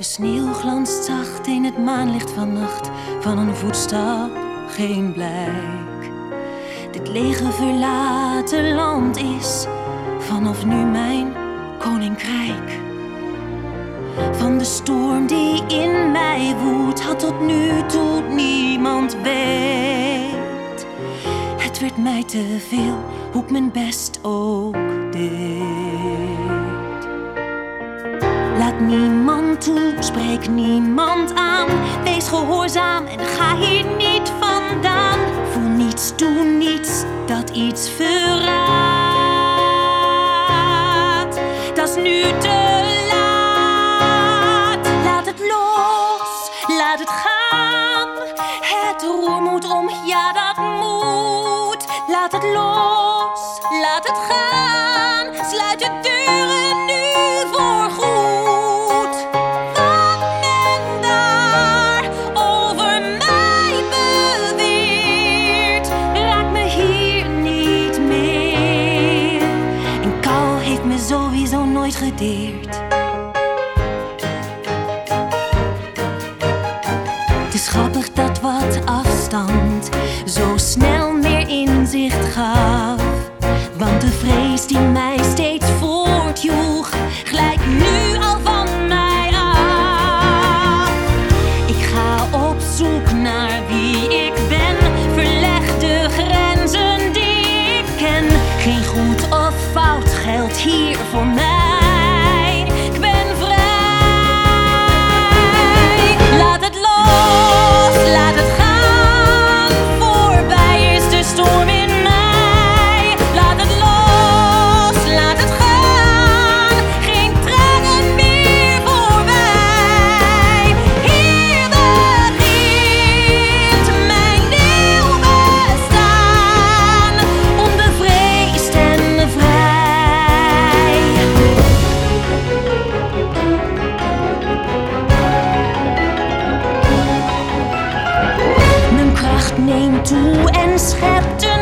sneeuw glanst zacht in het maanlicht van nacht, van een voetstap geen blijk. Dit lege verlaten land is vanaf nu mijn koninkrijk. Van de storm die in mij woedt, had tot nu toe niemand weet. Het werd mij te veel, hoe ik mijn best ook deed. Laat niemand toe, spreek niemand aan. Wees gehoorzaam en ga hier niet vandaan. Voel niets, doe niets dat iets verraadt. Dat is nu te laat. Laat het los, laat het gaan. Het roer moet om, ja dat moet. Laat het los, laat het gaan. Sluit de deuren nu voorgoed. Wat men daar over mij beweert, raakt me hier niet meer. En kou heeft me sowieso nooit gedeerd. Het is grappig dat wat afstand zo snel meer inzicht gaf. Want de vrees die mij steeds voortjoeg, glijdt nu al van mij af. Ik ga op zoek naar wie ik ben, verleg de grenzen die ik ken. Geen goed of fout geldt hier voor mij. Ik ben vrij. Laat het los, laat het gaan. Voorbij is de storm in mij. Laat het los, laat het gaan. Geen tranen meer voor mij. Hier begint mijn nieuw bestaan, onbevreesd en vrij. Mijn kracht neemt toe en schept